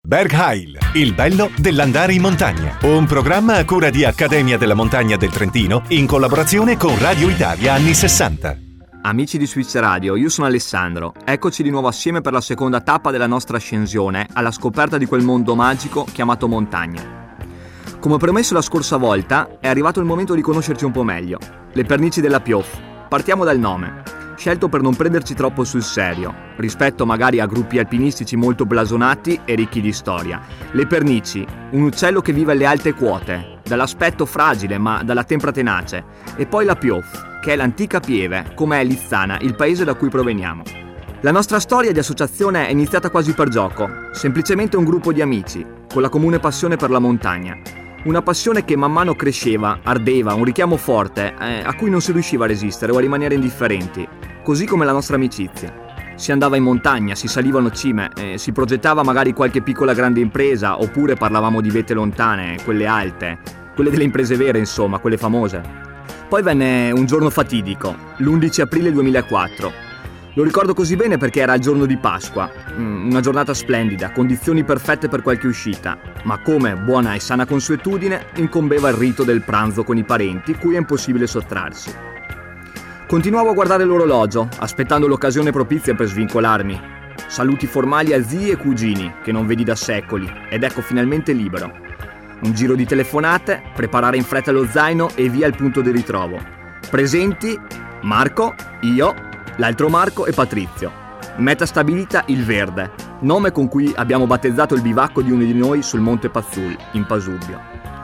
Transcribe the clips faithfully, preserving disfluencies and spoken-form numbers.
Berghain, il bello dell'andare in montagna. Un programma a cura di Accademia della Montagna del Trentino in collaborazione con Radio Italia anni sessanta. Amici di Switch Radio, io sono Alessandro. Eccoci di nuovo assieme per la seconda tappa della nostra ascensione alla scoperta di quel mondo magico chiamato montagna. Come promesso la scorsa volta, è arrivato il momento di conoscerci un po' meglio. Le pernici della Piof. Partiamo dal nome, scelto per non prenderci troppo sul serio, rispetto magari a gruppi alpinistici molto blasonati e ricchi di storia. Le pernici, un uccello che vive alle alte quote, dall'aspetto fragile ma dalla tempra tenace, e poi la Piof, che è l'antica Pieve, come è Lizzana, il paese da cui proveniamo. La nostra storia di associazione è iniziata quasi per gioco, semplicemente un gruppo di amici, con la comune passione per la montagna. Una passione che man mano cresceva, ardeva, un richiamo forte, eh, a cui non si riusciva a resistere o a rimanere indifferenti, così come la nostra amicizia. Si andava in montagna, si salivano cime, eh, si progettava magari qualche piccola grande impresa, oppure parlavamo di vette lontane, quelle alte, quelle delle imprese vere insomma, quelle famose. Poi venne un giorno fatidico, l'undici aprile duemilaquattro. Lo ricordo così bene perché era il giorno di Pasqua, una giornata splendida, condizioni perfette per qualche uscita, ma come buona e sana consuetudine incombeva il rito del pranzo con i parenti, cui è impossibile sottrarsi. Continuavo a guardare l'orologio, aspettando l'occasione propizia per svincolarmi. Saluti formali a zii e cugini, che non vedi da secoli, ed ecco finalmente libero. Un giro di telefonate, preparare in fretta lo zaino e via al punto di ritrovo. Presenti Marco, io, l'altro Marco e Patrizio. Meta stabilita il Verde, nome con cui abbiamo battezzato il bivacco di uno di noi sul Monte Pazzul, in Pasubio.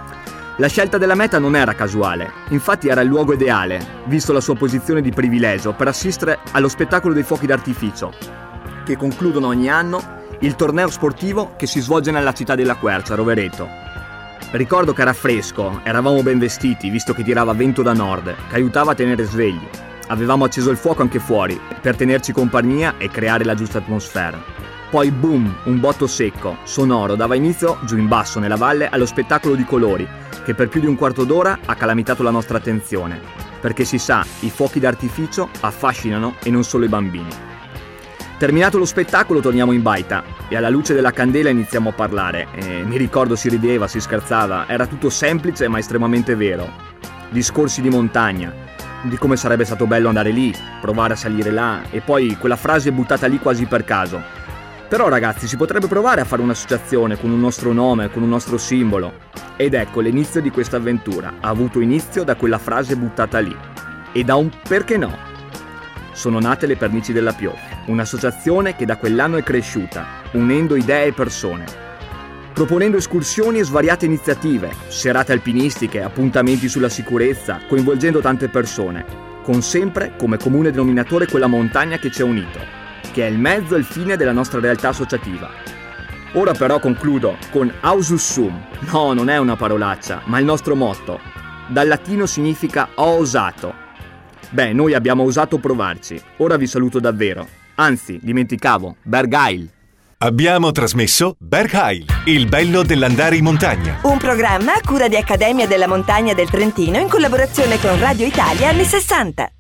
La scelta della meta non era casuale, infatti era il luogo ideale, visto la sua posizione di privilegio, per assistere allo spettacolo dei fuochi d'artificio, che concludono ogni anno il torneo sportivo che si svolge nella città della Quercia, Rovereto. Ricordo che era fresco, eravamo ben vestiti, visto che tirava vento da nord, che aiutava a tenere svegli. Avevamo acceso il fuoco anche fuori, per tenerci compagnia e creare la giusta atmosfera. Poi boom, un botto secco, sonoro, dava inizio, giù in basso nella valle, allo spettacolo di colori, che per più di un quarto d'ora ha calamitato la nostra attenzione. Perché si sa, i fuochi d'artificio affascinano e non solo i bambini. Terminato lo spettacolo torniamo in baita e alla luce della candela iniziamo a parlare. E mi ricordo si rideva, si scherzava, era tutto semplice ma estremamente vero. Discorsi di montagna, di come sarebbe stato bello andare lì, provare a salire là, e poi quella frase buttata lì quasi per caso. Però ragazzi, si potrebbe provare a fare un'associazione con un nostro nome, con un nostro simbolo. Ed ecco, l'inizio di questa avventura ha avuto inizio da quella frase buttata lì. E da un perché no. Sono nate le Pernici della Piof, un'associazione che da quell'anno è cresciuta, unendo idee e persone, proponendo escursioni e svariate iniziative, serate alpinistiche, appuntamenti sulla sicurezza, coinvolgendo tante persone, con sempre come comune denominatore quella montagna che ci ha unito, che è il mezzo e il fine della nostra realtà associativa. Ora però concludo con Ausus Sum. No, non è una parolaccia, ma il nostro motto. Dal latino significa ho osato. Beh, noi abbiamo osato provarci. Ora vi saluto davvero. Anzi, dimenticavo, Berghain. Abbiamo trasmesso Berghain, il bello dell'andare in montagna. Un programma a cura di Accademia della Montagna del Trentino in collaborazione con Radio Italia anni sessanta.